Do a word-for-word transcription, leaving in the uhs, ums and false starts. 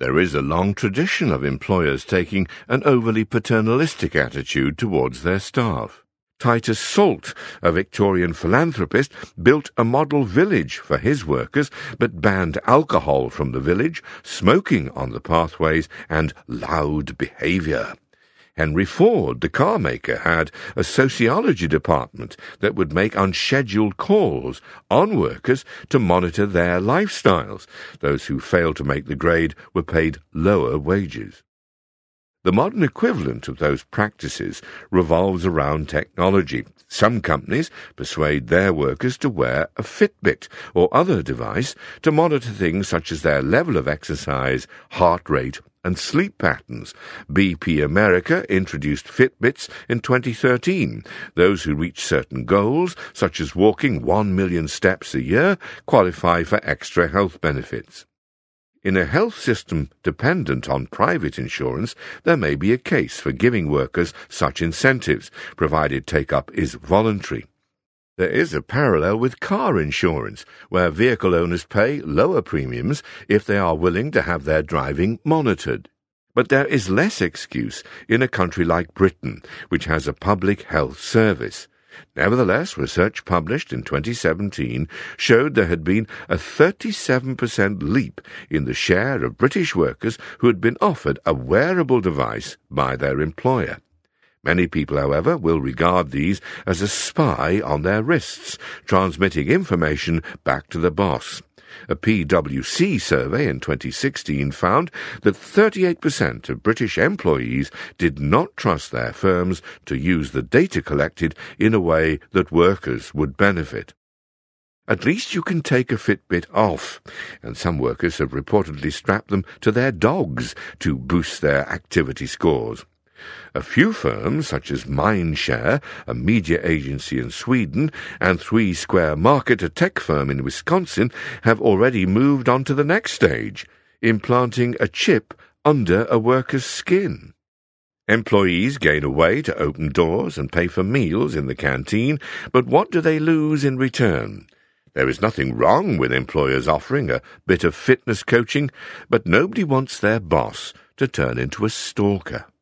There is a long tradition of employers taking an overly paternalistic attitude towards their staff. Titus Salt, a Victorian philanthropist, built a model village for his workers, but banned alcohol from the village, smoking on the pathways, and loud behaviour. Henry Ford, the car maker, had a sociology department that would make unscheduled calls on workers to monitor their lifestyles. Those who failed to make the grade were paid lower wages. The modern equivalent of those practices revolves around technology. Some companies persuade their workers to wear a Fitbit or other device to monitor things such as their level of exercise, heart rate, and sleep patterns. B P America introduced Fitbits in twenty thirteen. Those who reach certain goals, such as walking one million steps a year, qualify for extra health benefits. In a health system dependent on private insurance, there may be a case for giving workers such incentives, provided take-up is voluntary. There is a parallel with car insurance, where vehicle owners pay lower premiums if they are willing to have their driving monitored. But there is less excuse in a country like Britain, which has a public health service. Nevertheless, research published in twenty seventeen showed there had been a thirty-seven percent leap in the share of British workers who had been offered a wearable device by their employer. Many people, however, will regard these as a spy on their wrists, transmitting information back to the boss. A P W C survey in twenty sixteen found that thirty-eight percent of British employees did not trust their firms to use the data collected in a way that workers would benefit. At least you can take a Fitbit off, and some workers have reportedly strapped them to their dogs to boost their activity scores. A few firms, such as Mindshare, a media agency in Sweden, and Three Square Market, a tech firm in Wisconsin, have already moved on to the next stage, implanting a chip under a worker's skin. Employees gain a way to open doors and pay for meals in the canteen, but what do they lose in return? There is nothing wrong with employers offering a bit of fitness coaching, but nobody wants their boss to turn into a stalker.